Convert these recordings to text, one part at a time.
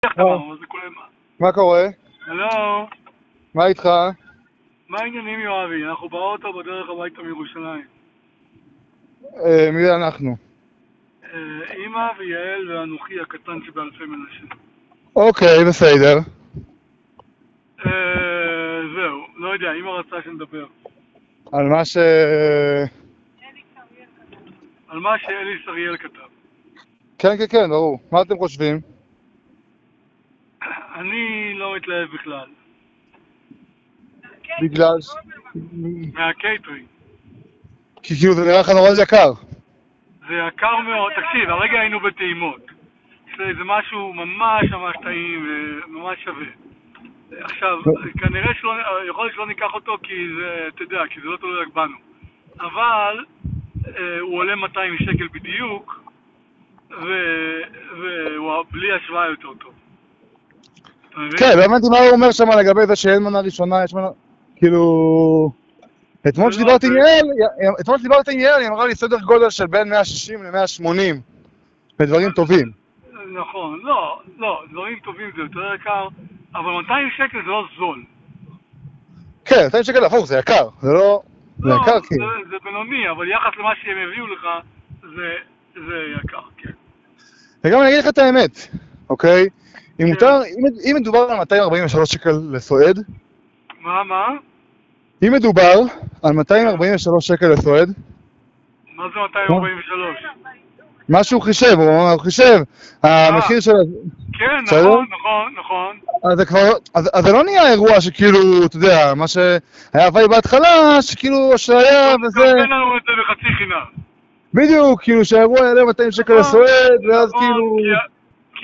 מה זה כולל מה? מה קורה? הלו, מה איתך? מה העניינים יואבי? אנחנו באוטו בדרך הביתה מירושלים. מי זה אנחנו? אמא ויעל ואנוכי הקטן שבאלפי מנשה. אוקיי, בסדר. זהו, לא יודע, אמא רצתה שנדבר. על מה על מה שאליס אריאל כתב. כן, כן, כן, ברור. מה אתם חושבים? אני לא מתלהב בכלל. בגלל מהקייטרינג. כי כאילו זה נראה לך נורא יקר. זה יקר מאוד. תקשיב, הרגע היינו בטעימות. זה משהו ממש ממש טעים וממש שווה. עכשיו, כנראה שלא, יכול להיות שלא ניקח אותו כי זה, אתה יודע, כי זה לא תלוי רק בנו. אבל הוא עולה 200 שקל בדיוק, והוא בלי השוואה יותר טוב. כן, לא הבנתי מה הוא אומר שם לגבי זה שאין מנה ראשונה, יש מנה... כאילו... אתמול שדיברתי עם יעל, היא אמרה לי סדר גודל של בין 160 ל-180 בדברים טובים. נכון, לא, דברים טובים זה יותר יקר, אבל 200 שקל זה לא זול. כן, 200 שקל להפוך, זה יקר, זה לא... זה יקר כאילו. זה בינוני, אבל יחס למה שהם הביאו לך, זה יקר, כן. וגם אני אגיד לך את האמת, אוקיי? אם מדובר על 243 שקל לסועד, מה? אם מדובר על 243 שקל לסועד, מה זה 243? מה שהוא חישב, הוא חישב, המחיר של... כן, נכון. אז זה לא נהיה אירוע שכאילו, אתה יודע, מה שהיה הווי בהתחלה, שכאילו שהיה וזה... תן לנו את זה בחצי חינם. בדיוק, כאילו שהאירוע יעלה 200 שקל לסועד, ואז כאילו... כי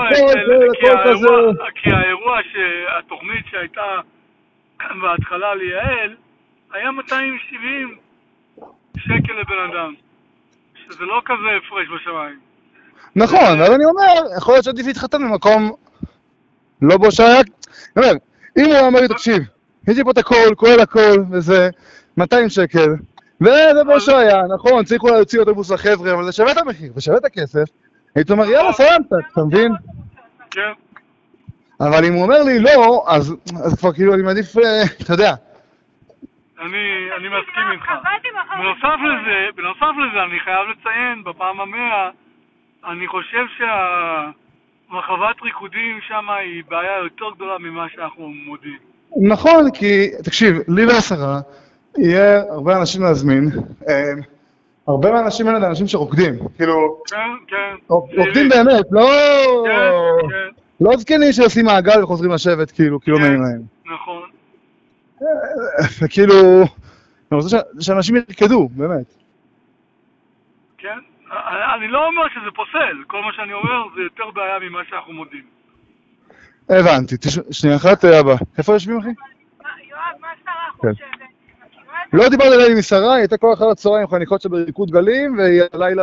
האירוע שהתוכנית שהייתה בהתחלה ליעל, היה 270 שקל לבן אדם. שזה לא כזה הפרש בשמיים. נכון, אבל אני אומר, יכול להיות שעדיף להתחתן במקום לא בו שהיה... אני אומר, אם הוא אמר לי, תקשיב, יש לי פה את הכל, כולל הכל, וזה 200 שקל, וזה בו שהיה, נכון, צריך אולי להוציא אוטובוס לחבר'ה, אבל זה שווה את המחיר, ושווה את הכסף, הייתי אומר, יאללה, סיימת, אתה מבין? כן. אבל אם הוא אומר לי לא, אז כבר כאילו אני מעדיף, אתה יודע. אני מסכים איתך. בנוסף לזה, אני חייב לציין, בפעם ה-100, אני חושב שהרחבת ריקודים שם היא בעיה יותר גדולה ממה שאנחנו מודיעים. נכון, כי, תקשיב, לי והשרה, יהיה הרבה אנשים להזמין, הרבה מהאנשים האלה זה אנשים שרוקדים, כאילו... כן. רוקדים באמת, לא... לא זקנים שעושים מעגל וחוזרים לשבת, כאילו, לא נעים להם. נכון. וכאילו... אני רוצה שאנשים ירקדו, באמת. כן. אני לא אומר שזה פוסל, כל מה שאני אומר זה יותר בעיה ממה שאנחנו מודיעים. הבנתי, שנייה אחת, אבא. איפה יושבים, אחי? יואב, מה שרה חושבת? לא דיברתי עליי עם שרה, היא הייתה כל אחר הצהריים עם חניכות של בריקוד גלים, והיא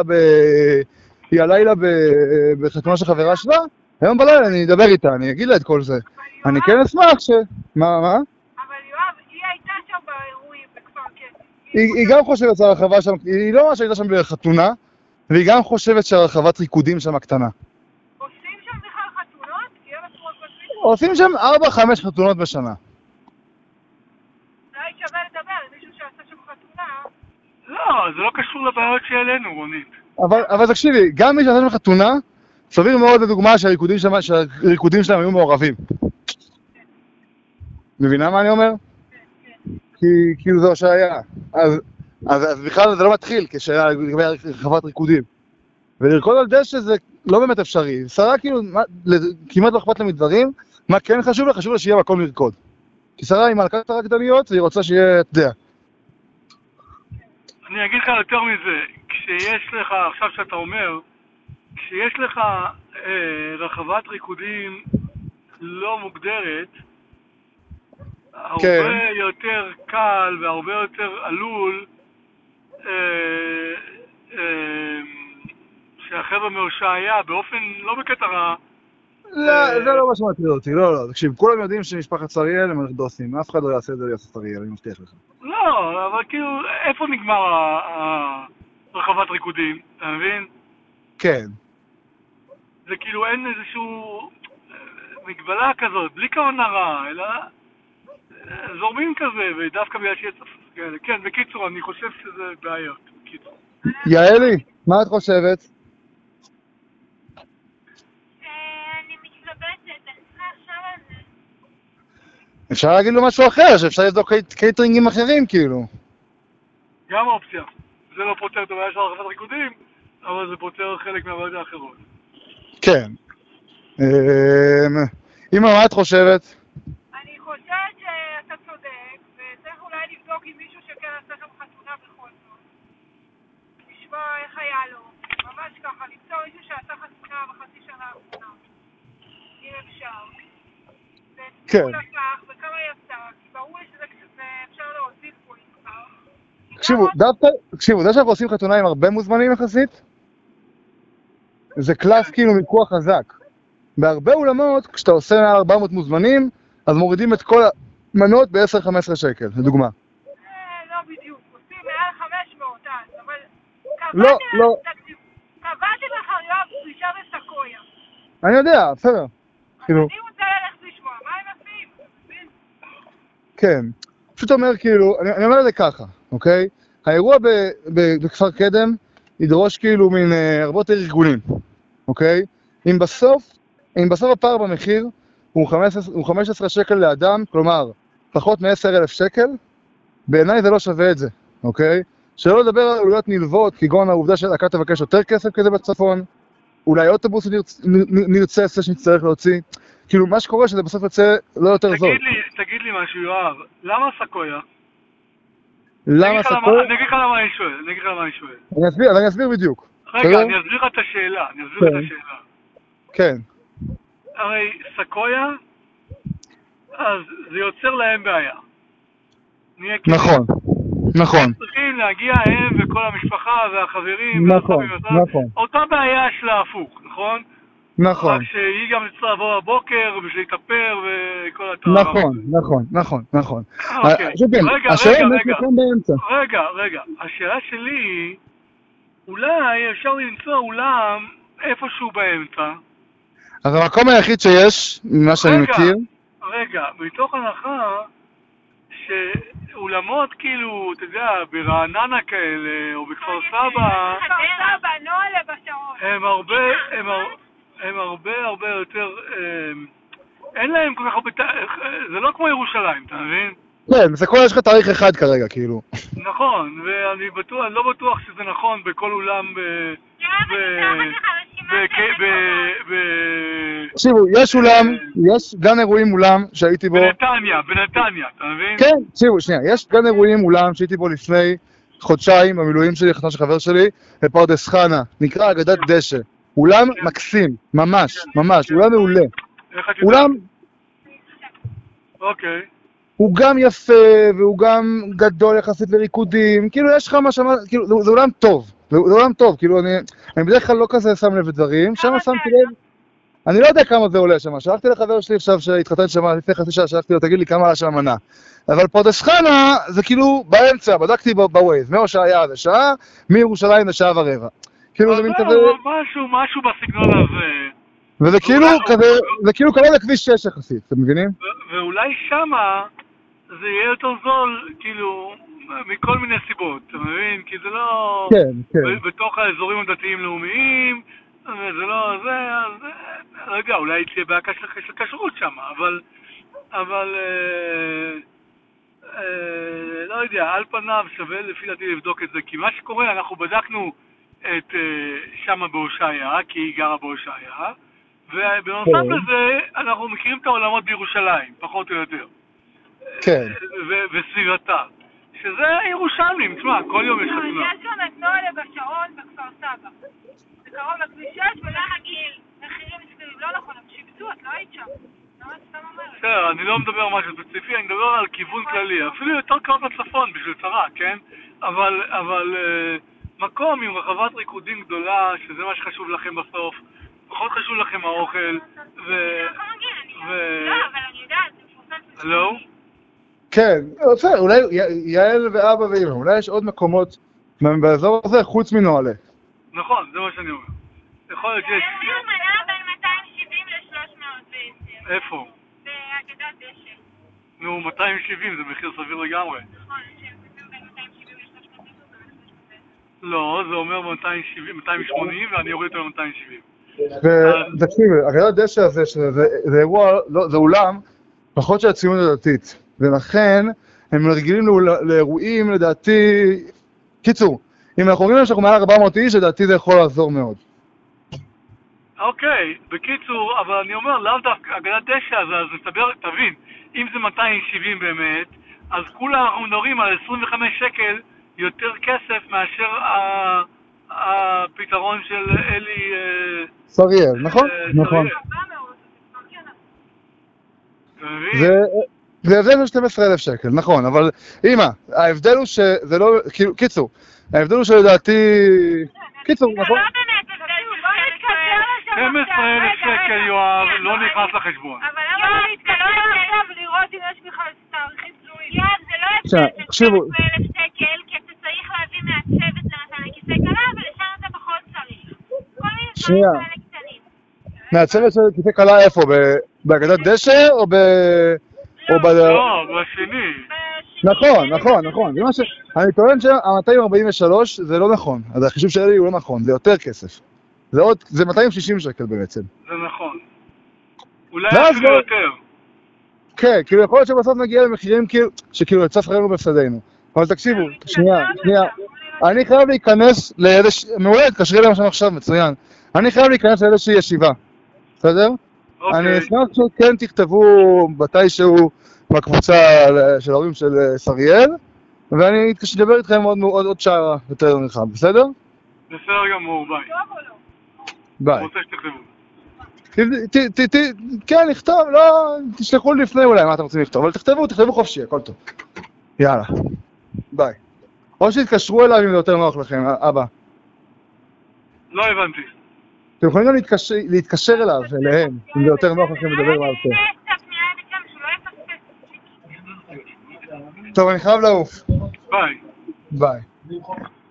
הלילה בחתונה של חברה שלה. היום בלילה אני אדבר איתה, אני אגיד לה את כל זה. אני כן אשמח מה? אבל יואב, היא הייתה שם באירועים בכפר קאסם. היא גם חושבת שהרחבה שם, היא לא ממש הייתה שם בחתונה, והיא גם חושבת שהרחבת ריקודים שם קטנה. עושים שם בכלל חתונות? עושים שם 4-5 חתונות בשנה. אולי שווה לדבר עם מישהו שעשה שם חתונה. לא, זה לא קשור לבעיות שהעלינו, רונית. אבל תקשיבי, גם מי שעשה שם חתונה, סביר מאוד לדוגמה שהריקודים שלהם היו מעורבים. מבינה מה אני אומר? כי כאילו זה שהיה. אז בכלל זה לא מתחיל כשהיה לגבי רחבת ריקודים. ולרקוד על דשא זה לא באמת אפשרי. שרה כאילו כמעט לא אכפת לה מדברים, מה כן חשוב לה? חשוב לה שיהיה מקום לרקוד. כי שרה היא מלכת הרקדניות והיא רוצה שיהיה, אתה יודע. אני אגיד לך יותר מזה, כשיש לך, עכשיו שאתה אומר, כשיש לך רחבת ריקודים לא מוגדרת, הרבה יותר קל והרבה יותר עלול שהחבר'ה מהושעיה באופן לא בקטע רע. לא, זה לא מה שמטריד אותי, לא, תקשיב, כולם יודעים שמשפחת שריאל הם אנקדוסים, אף אחד לא יעשה את זה ליוסף שריאל, אני מבטיח לך. לא, אבל כאילו, איפה נגמר רחבת ריקודים, אתה מבין? כן. זה כאילו אין איזשהו... מגבלה כזאת, בלי כוונה רע, אלא זורמים כזה, ודווקא בגלל שיש כאלה. כן, בקיצור, אני חושב שזה בעיות. בקיצור. יעלי, מה את חושבת? אני מתלבטת, אני צריכה עכשיו על זה. אפשר להגיד לו משהו אחר, שאפשר לבדוק קייטרינגים אחרים, כאילו. גם אופציה. זה לא פותר את הבעיה של הרחבת ריקודים, אבל זה פותר חלק מהבעיות האחרות. כן. אמא, מה את חושבת? אני חושבת שאתה צודק, וצריך אולי לבדוק עם מישהו שכן עשה שם חתונה בכל זאת. לשמוע איך היה לו. ממש ככה, למצוא מישהו שעשה חתונה בחצי שנה האחרונה. אם אפשר. כן. ותקחו לקח, וכמה יצא, כי ברור לי שזה אפשר להוסיף פה אם כבר. תקשיבו, זה שאנחנו עושים חתונה עם הרבה מוזמנים יחסית, זה קלאס כאילו מיקוח חזק. בהרבה אולמות, כשאתה עושה מעל 400 מוזמנים, אז מורידים את כל המנות ב-10-15 שקל, לדוגמה. לא בדיוק, עושים מעל 500 אז, אבל לא. קבעתי לך יום פרישה בסקויה. אני יודע, בסדר. אני רוצה ללכת לשמוע, מה הם עושים? כן. פשוט אומר כאילו, אני אומר את זה ככה, אוקיי? האירוע בכפר קדם ידרוש כאילו מין הרבה יותר ארגונים, אוקיי? אם בסוף הפער במחיר הוא 15 שקל לאדם, כלומר, פחות מ-10,000 שקל, בעיניי זה לא שווה את זה, אוקיי? שלא לדבר על עלויות נלוות, כגון העובדה שהלהקה תבקש יותר כסף כזה בצפון, אולי אוטובוס נרצה שנצטרך להוציא, כאילו מה שקורה שזה בסוף יוצא לא יותר זול. תגיד לי משהו, יואב, למה סקויה? למה סקויה? אני אגיד לך למה אני שואל. אני אסביר בדיוק. רגע, אני אסביר לך את השאלה, כן. הרי סקויה, אז זה יוצר להם בעיה. נכון. צריכים להגיע הם וכל המשפחה והחברים. נכון. אותה בעיה שלה הפוך, נכון? נכון. רק שהיא גם צריכה לעבור הבוקר ושלהתאפר וכל התואר. נכון. רגע, השאלה שלי היא, אולי אפשר למצוא אולם איפשהו באמצע. אז המקום היחיד שיש, ממה שאני מכיר... רגע, מתוך הנחה שאולמות כאילו, אתה יודע, ברעננה כאלה, או בכפר סבא, הם הרבה יותר, אין להם כל כך הרבה, זה לא כמו ירושלים, אתה מבין? כן, בסקול יש לך תאריך אחד כרגע, כאילו. נכון, ואני לא בטוח שזה נכון בכל אולם תקשיבו, יש גן אירועים אולם שהייתי בו... בנתניה, אתה מבין? כן, תקשיבו, שנייה, יש גן אירועים אולם שהייתי בו לפני חודשיים במילואים שלי, חתונה של חבר שלי, בפרדס חנה, נקרא אגדת דשא. אולם מקסים, ממש, אולם מעולה. אולם... אוקיי. הוא גם יפה, והוא גם גדול יחסית לריקודים, כאילו יש לך מה שמה, כאילו זה עולם טוב, כאילו אני בדרך כלל לא כזה שם לב לדברים, שם שמתי לב, אני לא יודע כמה זה עולה שם, שלחתי לחבר שלי עכשיו שהתחתן שם לפני חצי שעה, שלחתי לו, תגיד לי כמה עלה שם המנה, אבל פרדס חנה זה כאילו באמצע, בדקתי בווייז, מהושעיה זה שעה, מירושלים זה שעה ורבע, כאילו זה מין כזה... משהו בסגנון הזה. וזה כאילו כזה, זה כאילו קרוב לכביש 6 יחסית, אתם מבינים? ואולי שמה זה יהיה יותר זול, כאילו, מכל מיני סיבות, אתה מבין? כי זה לא... כן. בתוך האזורים הדתיים לאומיים, זה לא זה, רגע, אולי תהיה בעיה של כשרות שם, אבל לא יודע, על פניו שווה לפי דעתי לבדוק את זה, כי מה שקורה, אנחנו בדקנו את שמה בהושעיה, כי היא גרה בהושעיה, ובנוסף לזה, אנחנו מכירים את העולמות בירושלים, פחות או יותר. כן. וסביבתה. שזה ירושלים, תשמע, כל יום יש חתונה. יש גם את נועלה בשרון בכפר סבא. זה קרוב לכביש 6 ולמה גיל מחירים מסביבים. לא נכון, הם שיבצו, את לא היית שם. בסדר, אני לא מדבר על משהו ספציפי, אני מדבר על כיוון כללי. אפילו יותר קרוב לצפון בשביל צרה, כן? אבל מקום עם רחבת ריקודים גדולה, שזה מה שחשוב לכם בסוף. פחות חשוב לכם האוכל, לא, אבל אני יודעת, זה מפורסם. לא? כן, בסדר, אולי יעל ואבא ואמא, אולי יש עוד מקומות באזור הזה חוץ מנועלה. נכון, זה מה שאני אומר. יכול להיות שיש... יש מנה בין 270 ל-310. איפה? באגדת דשא. נו, 270 זה מחיר סביר לגמרי. נכון, שהם בין 270 ל-300 לא, זה אומר 270, 280 ואני אוריד אותו ל-270. ותקשיב, אגדת דשא הזה, זה אירוע, זה אולם, פחות של הציונות הדתית, ולכן הם רגילים לאירועים, לדעתי, קיצור, אם אנחנו אומרים שאנחנו מעל 400 איש, לדעתי זה יכול לעזור מאוד. אוקיי, בקיצור, אבל אני אומר, לאו דווקא אגדת דשא, אז מסתבר, תבין, אם זה 270 באמת, אז כולה אנחנו מדברים על 25 שקל יותר כסף מאשר הפתרון של אלי... סריאל, נכון? נכון. זה הבדל של 12,000 שקל, נכון, אבל אמא, ההבדל הוא שזה לא, כאילו, קיצור, ההבדל הוא שלדעתי, קיצור, נכון? 12,000 שקל, יואב, לא נכנס לחשבון. אבל למה לא להתקדם עכשיו לראות אם יש בכלל תאריכים תלויים? יואב, זה לא הבדל של 12,000 שקל, כי אתה צריך להביא מעצבת למשל לכיסא כלה, ולשם אתה פחות צריך. כל מיני דברים כאלה קטנים. מעצבת של כיסא כלה איפה? באגדת דשא או ב... לא, בשני. נכון. אני טוען שה-243 זה לא נכון, אז החישוב שלי הוא לא נכון, זה יותר כסף. זה 260 שקל בעצם. זה נכון. אולי אפילו יותר. כן, כאילו יכול להיות שבסוף נגיע למחירים שכאילו יצא שכרנו בהפסדנו. אבל תקשיבו, שנייה. אני חייב להיכנס מעולה, תקשרי למה שאני עכשיו, מצוין. אני חייב להיכנס לאיזושהי ישיבה. בסדר? אני אשמח שכן תכתבו מתישהו בקבוצה של ההורים של סריאל, ואני אדבר איתכם עוד שעה יותר נרחב, בסדר? בסדר גמור, ביי. ביי. רוצה שתכתבו. כן, נכתוב, לא, תשלחו לי לפני אולי מה אתם רוצים לכתוב, אבל תכתבו חופשי, הכל טוב. יאללה, ביי. או שתתקשרו אליי אם זה יותר נוח לכם, אבא. לא הבנתי. אתם יכולים גם להתקשר אליהם, אם זה יותר נוח לכם לדבר מה יותר. טוב, אני חייב לעוף. ביי. ביי.